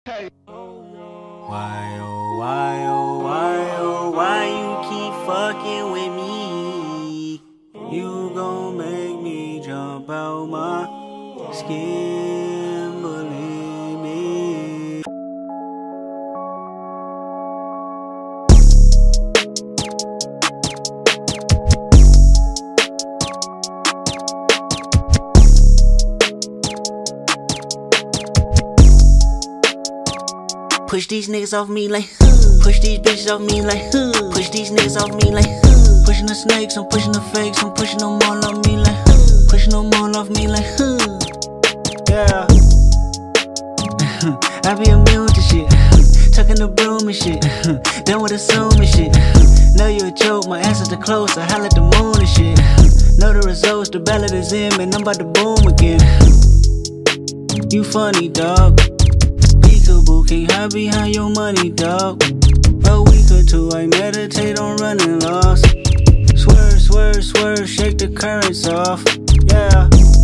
Why, oh, why, oh, why, oh, why you keep fucking with me? You gon' make me jump out my skin, believe me. Push these niggas off me like push these bitches off me like push these niggas off me like pushing the snakes, I'm pushing the fakes, I'm pushing them all off me like pushing them all off me like yeah. I be immune to shit, tucking the broom and shit, done with assuming shit. Know you a joke, my answers the close, I holla at the moon and shit. Know the results, the ballot is in, man, I'm about to boom again. You funny, dog. Peekaboo, can't hide behind your money, dog. A week or two, I meditate on running lost. Swerve, swerve, swerve, shake the currents off. Yeah.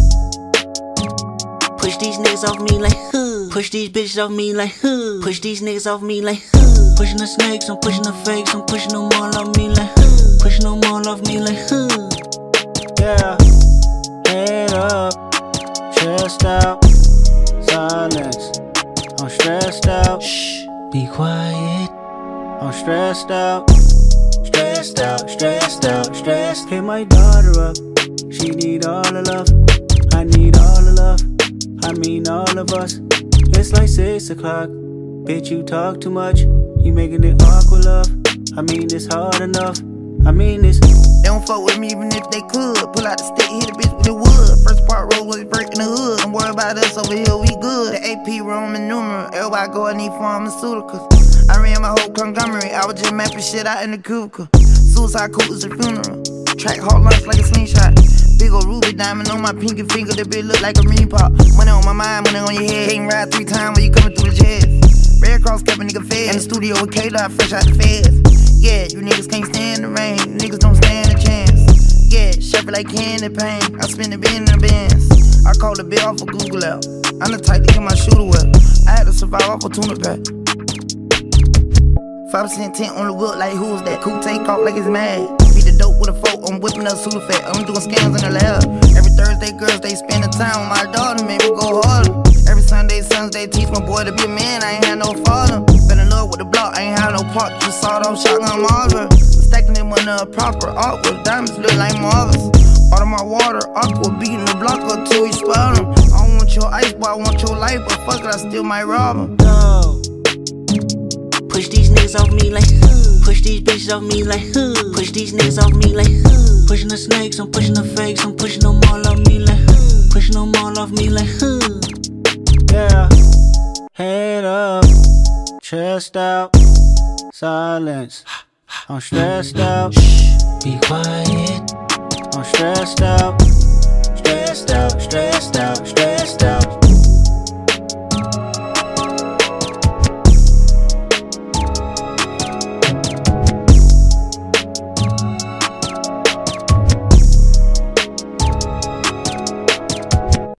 Push these niggas off me like push these bitches off me like push these niggas off me like pushing the snakes, I'm pushing the fakes, I'm pushing them all off me like pushing them all off me like yeah. Head up, chest out, silence. I'm stressed out. Shh, be quiet. I'm stressed out. Stressed out, stressed out, stressed. Hit my daughter up. She need all the love. I need all the love. I mean all of us. It's like 6 o'clock. Bitch, you talk too much. You making it awkward, love. I mean it's hard enough. I mean this. They don't fuck with me even if they could. Pull out the stick, hit a bitch with the wood. First part roll was breaking the hood. Don't worry about us over here, we good. The AP Roman numeral. Everybody go and need pharmaceuticals. I ran my whole conglomerate. I was just mapping shit out in the cubicle. Suicide cool is a funeral. Track hard lunch like a slingshot. Big ol' ruby diamond on my pinky finger. That bitch look like a ring pop. Money on my mind, money on your head. Can't ride 3 times when you coming through the jets. Red Cross kept a nigga fed. In the studio with K-Dot, fresh out the feds. Yeah, you niggas can't stand the rain. You niggas don't stand a chance. Yeah, shuffle like candy pain. I spin the bin in the bins. I call the bill off of Google out. I'm the type to get my shooter wet. I had to survive off a tuna pack. 5% tint on the wood like who's that? Cool take off like it's mad. Beat the dope with a fork, I'm whipping up Sudafed. I'm doing scams in the lab. Every Thursday, girls, they spend the time with my daughter, make me go harder. Every Sunday, sons, they teach my boy to be a man, I ain't had no father. Been in love with the block, I ain't had no part, just sawed off shotgun Marvin. Stacking them on a proper art with diamonds, look like marbles. Out of my water, aqua, beating the block up till we spout them. I don't want your ice, boy, I want your life, but fuck it, I still might rob them. No. Push these niggas off me like push these bitches off me like push these niggas off me like pushing the snakes, I'm pushing the fakes, I'm pushing them all off me like pushing them all off me like yeah. Head up, chest out, silence. I'm stressed out. Shh, be quiet. I'm stressed out, stressed out, stressed out, stressed out.